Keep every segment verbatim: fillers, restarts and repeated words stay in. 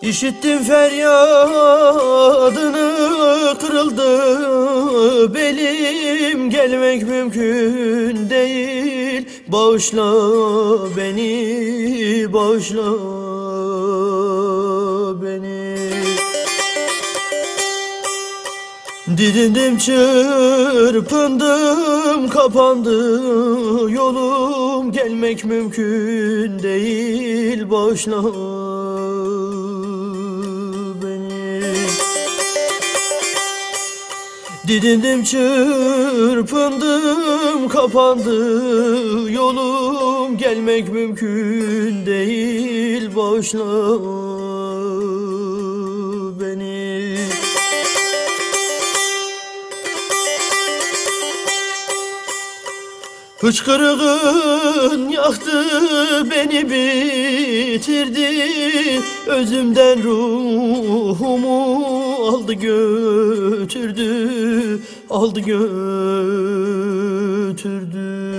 İşittim feryadını, kırıldı belim, gelmek mümkün değil. Bağışla beni, bağışla beni. Didindim, çırpındım, kapandı yolum, gelmek mümkün değil. Bağışla beni. Didindim, çırpındım, kapandı yolum, gelmek mümkün değil. Bağışla beni. Hıçkırığın yaktı beni, bitirdi. Özümden ruhumu aldı götürdü, aldı götürdü.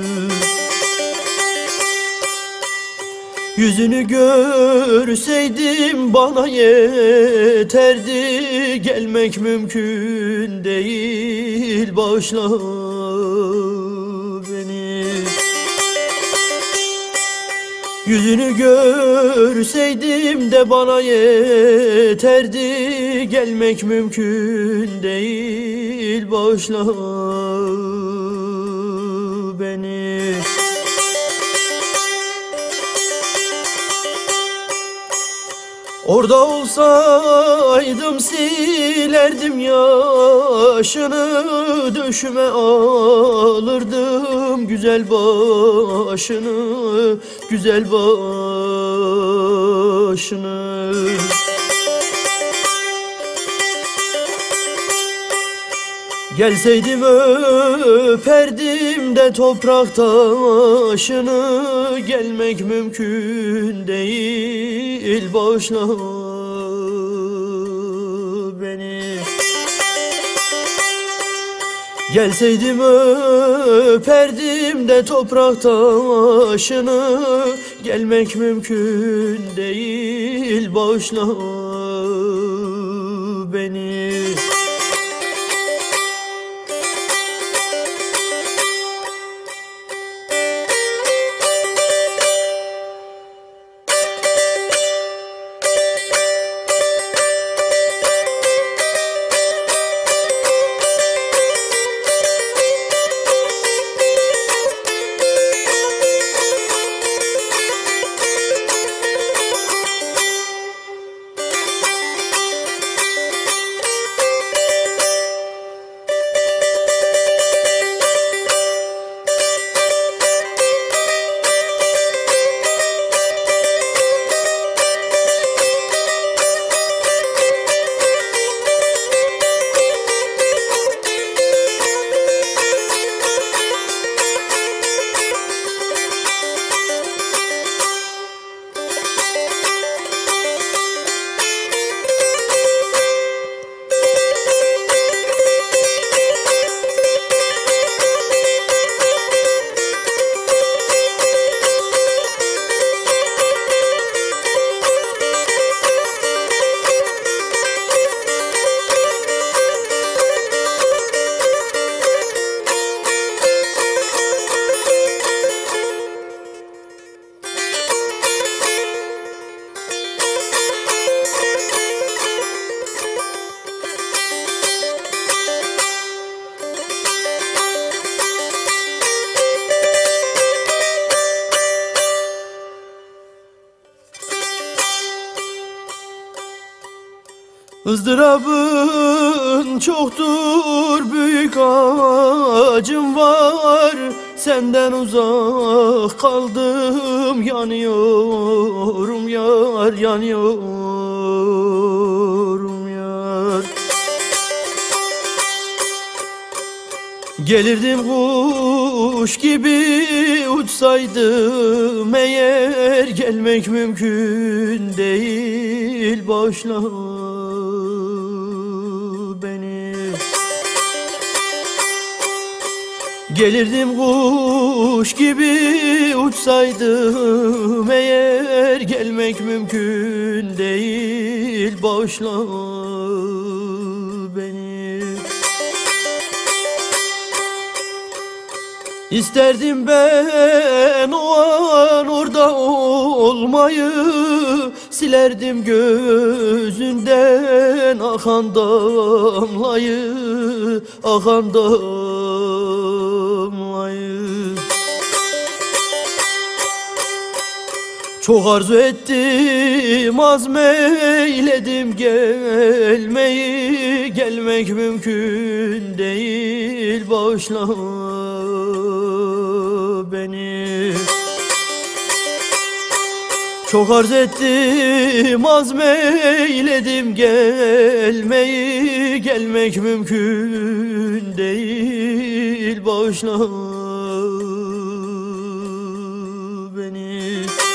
Yüzünü görseydim bana yeterdi, gelmek mümkün değil. Bağışla beni. Yüzünü görseydim de bana yeterdi, gelmek mümkün değil. Bağışla beni. Orada olsaydım silerdim yaşını, döşüme alırdım güzel başını, güzel başını. Gelseydim öperdim de toprak taşını, gelmek mümkün değil. Bağışla beni. Gelseydim öperdim de toprak taşını, gelmek mümkün değil. Bağışla beni. Izdırabın çoktur, büyük acım var. Senden uzak kaldım, yanıyorum yar, yanıyorum yar. Gelirdim kuş gibi uçsaydım eğer, gelmek mümkün değil. Bağışla beni. Gelirdim kuş kuş gibi uçsaydım eğer, gelmek mümkün değil, bağışla beni. İsterdim ben o an orada olmayı, silerdim gözünden akan damlayı, akan damlayı. Çok arzu ettim, azmeyledim gelmeyi, gelmek mümkün değil, bağışla beni. Çok arzu ettim, azmeyledim gelmeyi, gelmek mümkün değil, bağışla beni.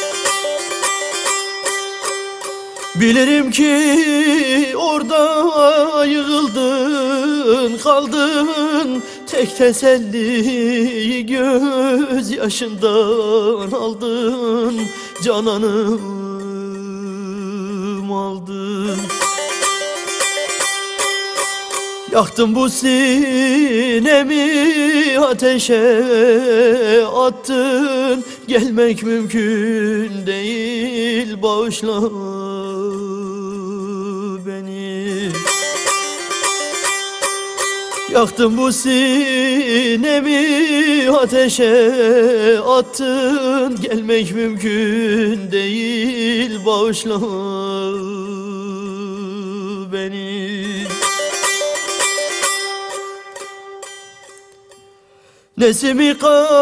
Bilirim ki orada yığıldın kaldın, tek teselliyi göz yaşından aldın, cananım aldın. Yaktın bu sinemi, ateşe attın, gelmek mümkün değil, bağışla beni. Yaktın bu sinemi, ateşe attın, gelmek mümkün değil, bağışla beni. Nesimi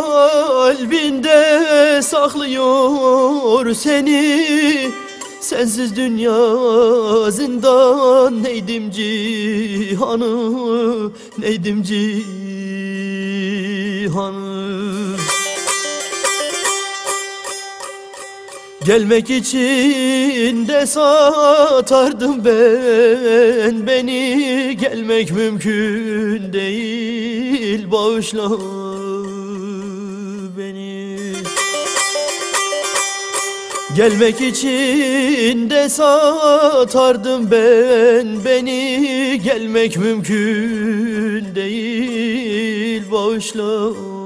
kalbinde saklıyor seni, sensiz dünya zindan, neydim cihanı, neydim cihanı. Gelmek için de satardım ben beni, gelmek mümkün değil, bağışla beni. Gelmek için de satardım ben beni, gelmek mümkün değil, bağışla